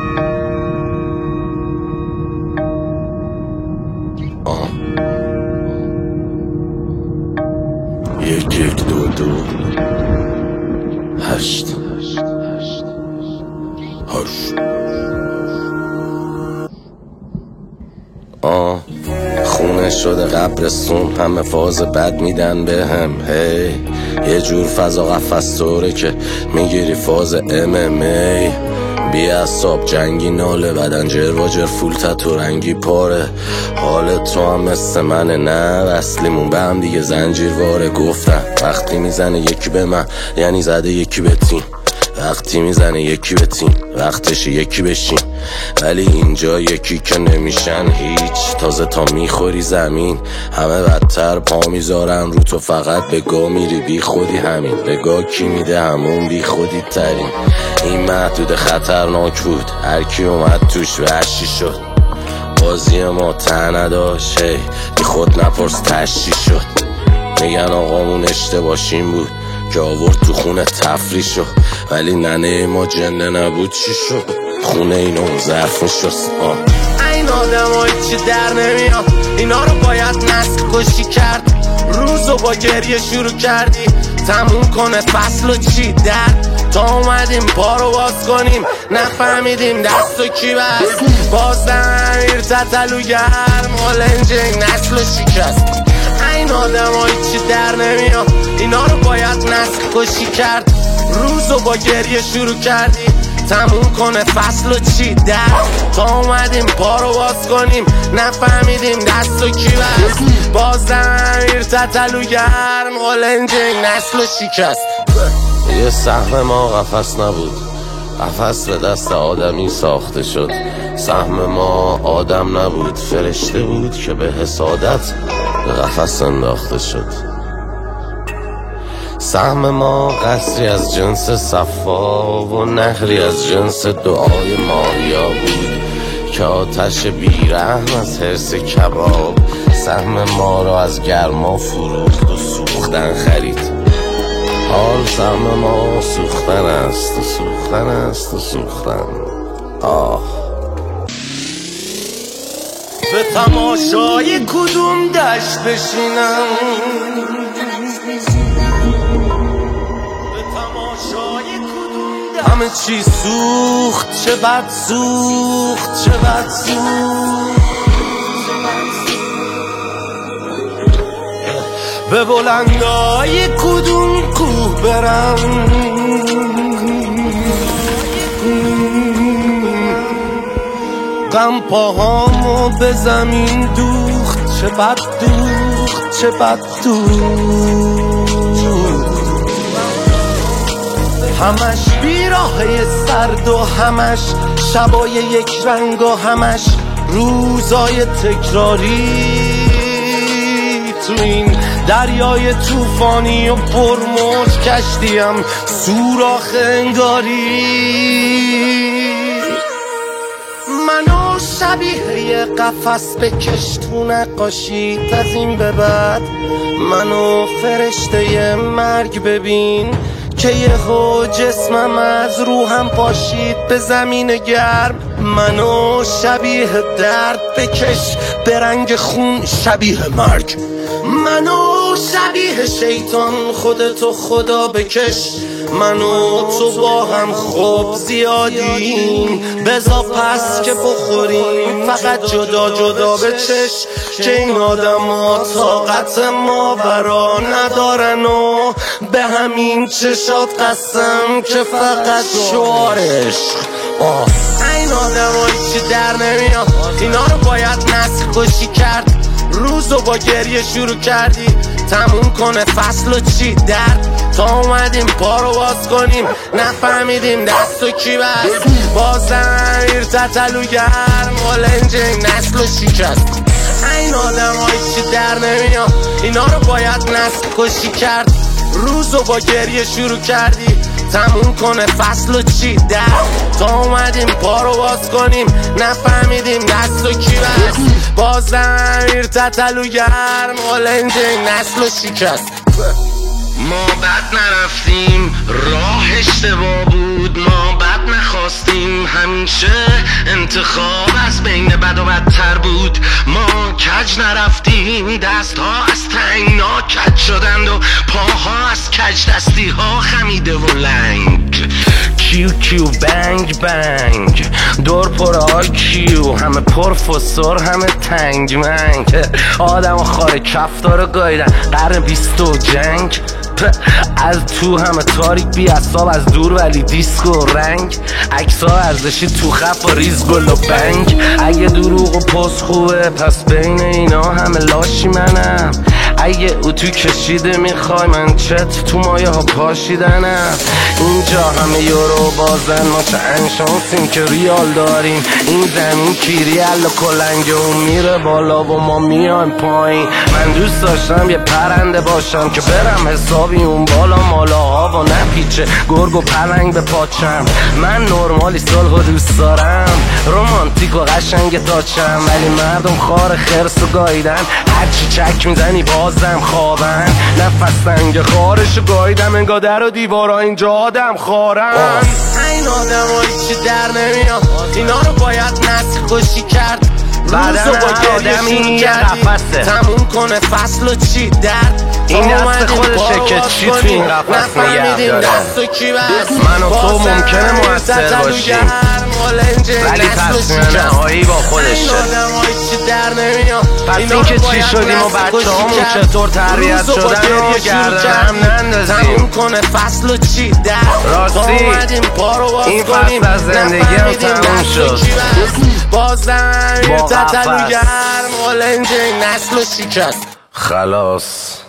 یک دو دو هشت خونه شده قبرستون، همه فاز بد میدن به هم. هی یه جور فضا قفص طوره که میگیری فاز MMA. بی اصاب جنگی ناله، بدن جرواجر فول تتو رنگی پاره. حال تو هم مثل منه، نه وصلیمون به هم دیگه زنجیر واره. گفتم وقتی میزنه یکی به من یعنی زده یکی به تیم، وقتی میزنه یکی به تیم وقتش یکی بشین. ولی اینجا یکی که نمیشن هیچ، تازه تا میخوری زمین همه بدتر پا میذارن رو تو، فقط بگاه میری بی خودی. همین بگاه کی میده همون بی خودی ترین. این محدود خطرناک بود، هرکی اومد توش وحشی شد. بازی ما ته نداشت، بی خود نپرس تشی شد. میگن آقامون اشتباهشین بود که آورد تو خونه تفریح شد، ولی ننه ما جنه نبود چی شد؟ خونه اینو ظرف شست. این آدم ها چی در نمیاد، اینا رو باید نسل کشی کرد. روزو با گریه شروع کردی، تموم کنه فصل و چی درد. تا اومدیم بارو باز کنیم، نفهمیدیم دستو کی بست. باز امیر تتلوگر مالنجنگ نسل و شکست. این آدم ها چی در نمیاد، اینا رو باید نسل کشی کرد. روزو با گریه شروع کردی، تموم کنه فصل و چی درد. تا اومدیم بارو باز کنیم، نفهمیدیم دستو کی بست. باز امیر تتلوگر مالنجنگ نسل و شکست. یه سهم ما قفس نبود، قفس به دست آدمی ساخته شد. سهم ما آدم نبود، فرشته بود که به حسادت به قفس انداخته شد. سهم ما قصری از جنس صفا و نهری از جنس دعای ماریا بود که آتش بیرحم از حرص کباب سهم ما را از گرما فروخت و سوختن خرید. حال سهم ما سوختن است و سوختن است و سوختن. به تماشای کدوم دشت بشینم، همه چی سوخت، چه بد سوخت، چه بد سوخت. به بلندای کدوم کوه برم، غم پاهامو به زمین دوخت، چه بد دوخت، چه بد دوخت. همش بیراهه سرد و همش شبای یک رنگ و همش روزای تکراری. تو این دریای طوفانی و پرموج کشتیم سوراخ انگاری. منو شبیه قفس بکش تو نقاشیت، از این به بعد منو فرشته مرگ ببین که یهو جسمم از روحم پاشید به زمین گرم. منو شبیه درد بکش به رنگ خون شبیه مرگ. منو شبیه شیطان خودتو خدا بکش. منو تو با هم خوب زیادیم، بزا پس که بخوریم فقط جدا جدا بچش. که این آدم ها طاقت ما برا ندارن و به همین چشات قسم که فقط شعارش. این آدم ها چی در نمیاد، اینا رو باید نسل کشی کرد. روزو با گریه شروع کردی، تموم کنه فصل و چی درد. تا اومدیم بارو باز کنیم، نفهمیدیم دستو کی بست. باز امیر تتلوگر مالنجنگ نسل و شکست. این آدم های چی در نمیاد، اینا رو باید نسل کشی کرد. روزو با گریه شروع کردی، تموم کنه فصل و چی درد. تا اومدیم بارو باز کنیم، نفهمیدیم دستو کی بست. باز امیر تتلوگر مالنجنگ نسل و شکست. ما بد نرفتیم، راه اشتباه بود، ما بد نخواستیم، همیشه انتخاب از بین بد و بدتر بود. ما کج نرفتیم، دست ها از تنگنا کج شدند و پاها از کج دستی ها خمیده و لنگ. کیو کیو بنگ بنگ دور پر آکیو، همه پر فسور همه تنگ منگ. آدم و خاره کفتارو گایدن قرن 20 و جنگ. از تو همه تاریک بی اصاب، از دور ولی دیسک و رنگ. عکس‌ها ارزشی تو خف و ریز گل و بنگ. اگه دروغ و پست خوبه پس بین اینا همه لاشی منم. اگه اتو کشیده میخوای من چت تو مایه ها پاشیدنم. اینجا همه یورو بازن، ما چه انشانسیم که ریال داریم. این زمین کیریال و کلنگه و میره بالا و ما میایم پایین. من دوست داشتم یه پرنده باشم که برم حسابی اون بالا مالاها و نپیچه گرگ و پلنگ به پاچم. من نرمالی صلح و دوست دارم، رومانتیک و قشنگ تاچم. ولی مردم خار خرس و گایدن، هرچی چک میزنی بازم خوابن. نفس تنگ خارشو گایدم، انگار در و دیوارا اینجا آدم خارن. این آدم ها هیچی در نمیاد، اینا رو باید نسل کشی کرد. روزو با گریه کردی تموم کنه فصل و چی درد. این دست خودشه که چی تو این قفص نگه داره. من و تو ممکنه مؤثر باشیم ولی تصمیم نهایی با خودشه. پس این که چی شدیم و بچه همون چطور تربیت شدن و گردن هم نندازیم. راستی این فصل از زندگی هم تموم شد بازم یه تتلوگر مالنج نسل و شکست. خلاص.